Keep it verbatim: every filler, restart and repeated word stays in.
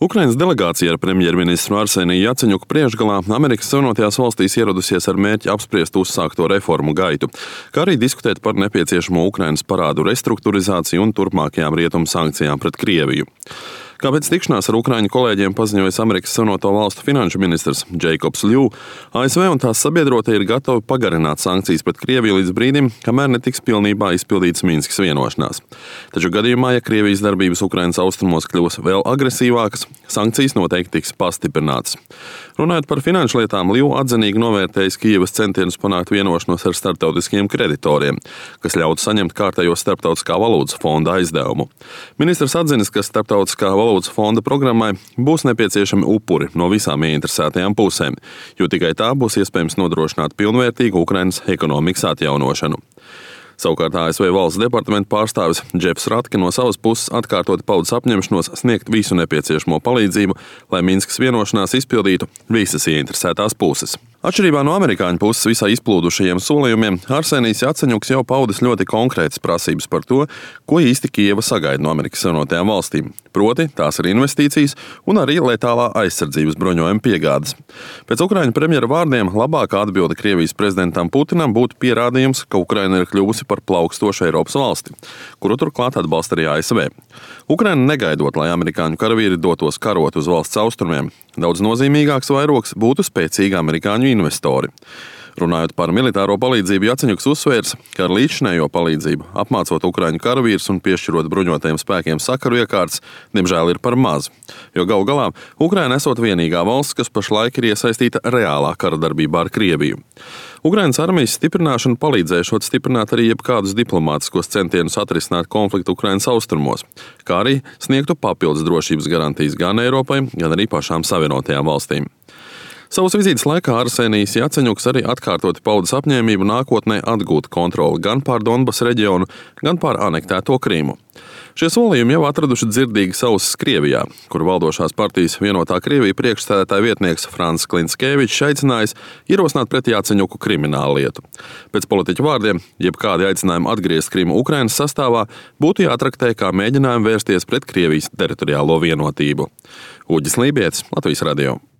Ukrainas delegācija ar premjerministru Arseniju Jaceņuku priekšgalā Amerikas Savienotajās valstīs ieradusies ar mērķi apspriest uzsākto reformu gaitu, kā arī diskutēt par nepieciešamo Ukrainas parādu restruktūrizāciju un turpmākajām rietumu sankcijām pret Krieviju. Kā pēc tikšanās ar ukraiņu kolēģiem paziņojis Amerikas Savienoto Valstu finanšu ministrs Jacobs Liu, A S V un tās sabiedrotie ir gatavi pagarināt sankcijas pret Krieviju līdz brīdim, kamēr netiks pilnībā izpildītas Minskas vienošanās. Taču gadījumā, ja Krievijas darbības Ukrainas austrumos kļūs vēl agresīvākas, sankcijas noteikti tiks pastiprinātas. Runājot par finanšu lietām, Liu atzinīgi novērtējis Kijevas centienus panākt vienošanos ar starptautiskiem kreditoriem, kas ļautu saņemt kārtējo Starptautiskā valūtas fonda aizdevumu. Ministrs atzinis, ka Starptautiskā valūtas fonda programmai būs nepieciešami upuri no visām ieinteresētajām pusēm, jo tikai tā būs iespējams nodrošināt pilnvērtīgu Ukrainas ekonomikas atjaunošanu. Savukārt A S V valsts departamenta pārstāvis Džefs Ratke no savas puses atkārtoti paudis apņemšanos sniegt visu nepieciešamo palīdzību, lai Minskas vienošanās izpildītu visas ieinteresētās puses. Atšķirībā no amerikāņu puses visai izplūdušajiem solījumiem, Arsenijs Jaceņuks jau paudis ļoti konkrētas prasības par to, ko īsti Kijeva sagaida no Amerikas Savienotajām valstīm. Proti, tās ir investīcijas un arī letālā aizsardzības bruņojuma piegādes. Pēc ukraiņu premjera vārdiem labākā atbilde Krievijas prezidentam Putinam būtu pierādījums, ka Ukraina ir kļuvusi par plaukstošu Eiropas valsti, kuru turklāt atbalsta arī A S V. Ukraina negaidot, lai amerikāņu karavīri dotos karot uz valsts austrumiem. Daudz nozīmīgāks vairogs būtu spēcīgi amerikāņu investori. Runājot par militāro palīdzību, Jaceņuks uzsvērs, ka ar līdzšinējo palīdzību, apmācot ukraiņu karavīrus un piešķirot bruņotajiem spēkiem sakaru iekārtas, diemžēl ir par maz. Jo galu galā Ukraina esot vienīgā valsts, kas pašlaik ir iesaistīta reālā kara darbībā ar Krieviju. Ukrainas armijas stiprināšana palīdzēšot stiprināt arī jebkādus diplomātiskos centienus atrisināt konfliktu Ukrainas austrumos, kā arī sniegtu papildus drošības garantijas gan Eiropai, gan arī pašām Savienotajām valstīm. Savas vizītes laikā Arsenijs Jaceņuks arī atkārtoti paudis apņēmību nākotnē atgūt kontroli gan pār Donbas reģionu, gan pār anektēto Krimu. Šie solījumi jau atraduši dzirdīgas ausis Krievijā, kur valdošās partijas Vienotā Krievija priekšsēdētāja vietnieks Frants Klintskevičs aicinājis ierosināt pret Jaceņuku kriminālu lietu. Pēc politiķu vārdiem, jebkādi aicinājumi atgriezt Krimu Ukrainas sastāvā būtu jātraktē kā mēģinājumi vērsties pret Krievijas teritoriālo vienotību. Uģis Lībietis, Latvijas radio.